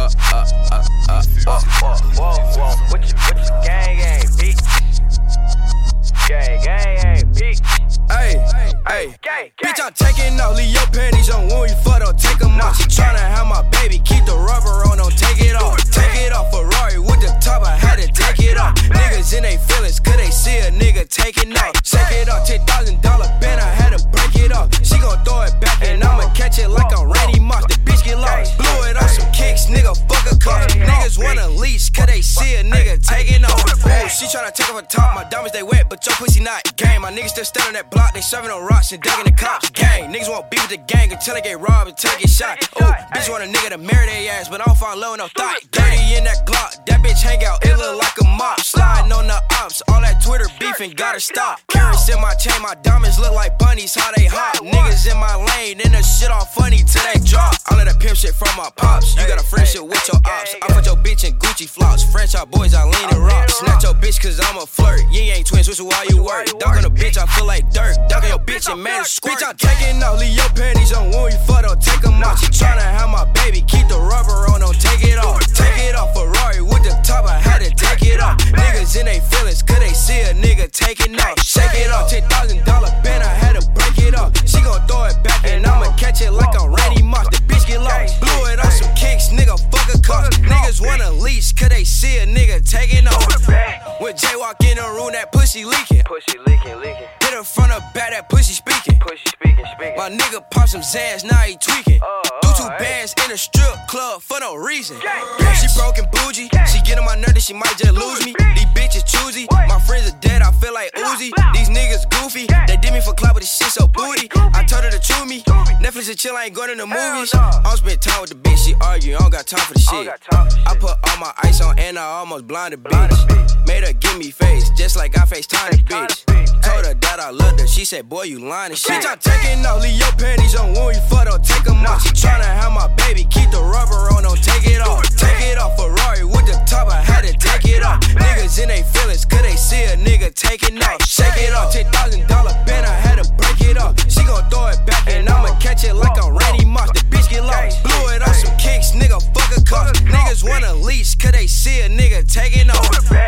What you gang, bitch? Gang, bitch. Hey, bitch, I'm taking off, leave your panties on when we fuck, don't take them off. She tryna have my baby, keep the rubber on, don't take it off. Take it off, Ferrari with the top, I had to take it off. Niggas in they feelings, cause they see a nigga taking off. Shake it off, $10,000 band, I had to break it off. She gon' throw it back and I'ma catch it like I'm Randy Moss. The bitch get lost, blew it on some kicks, nigga, fuck a car. Niggas want a leash, cause they see a nigga taking off. Ooh, she tryna take off her top, my diamonds they wet, but your pussy not. Gang, my niggas still standing on that block, they serving on rocks and dagging the cops. Gang, niggas won't beef with the gang until they get robbed, until they get shot. Ooh, bitch want a nigga to marry their ass, but I don't fall in love with no thought. Dirty in that Glock, that bitch hang out, it look like a mop. Sliding on the ops, all that Twitter beefing, gotta stop. Carrots in my chain, my diamonds look like bunnies, how they hot. Niggas in my lane, and the shit all funny till they drop. All of that pimp shit from my pops, you got a friendship with your ops. I put your bitch in Gucci flops, French out boys, I lean and rock. Snatch your bitch cause I'm a flirt, you ain't twins, which is why you work. Dunk on a bitch, I feel like dirt, dunk on your bitch and man squirt. Bitch, I'm taking off, leave your panties on when we fuck, don't take them off. She tryna have my baby, keep the rubber on, don't take it off. Take it off, Ferrari with the top, I had to take it off. Niggas in they feelings, cause they see a nigga taking off. Shake it off, $10,000 band, I had to break it off. She gon' throw it back and I'ma catch it like I'm Randy Moss. The bitch get lost, blew it on some kicks, nigga, fuck a car. Niggas want a leash, cause they see a nigga taking off. When Jay walk in the room, that pussy leaking. Hit her front or back, that pussy speaking. My nigga pop some Zans, now he tweaking. Do 2 bands in a strip club for no reason. She broke and bougie, she get on my nerve that she might just lose me. These bitches choosy, my friends are dead, I feel like Uzi. These niggas goofy, they did me for clout, but this shit so booty. I told her to chew me, Netflix and chill, I ain't going to the movies. I don't spend time with the bitch, she argue, I don't got time for the shit. I put all my ice on and I almost blinded bitch. Made her give me face, just like I FaceTime the bitch. Told her that I loved her, she said, boy, you lying and shit. Bitch, I'm taking off, leave your panties on when we fuck, don't take them off. She tryna have my baby, keep the rubber on, don't take it off. Take it off, Ferrari with the top, I had to take it off. Niggas in they feelings, cause they see a nigga taking off. Shake it off, $10,000 band, I had to break it off. She gon' throw it back and I'ma catch it like I'm Randy Moss. The bitch get lost, blew it on some kicks, nigga, fuck a car. Niggas want a leash, cause they see a nigga taking off.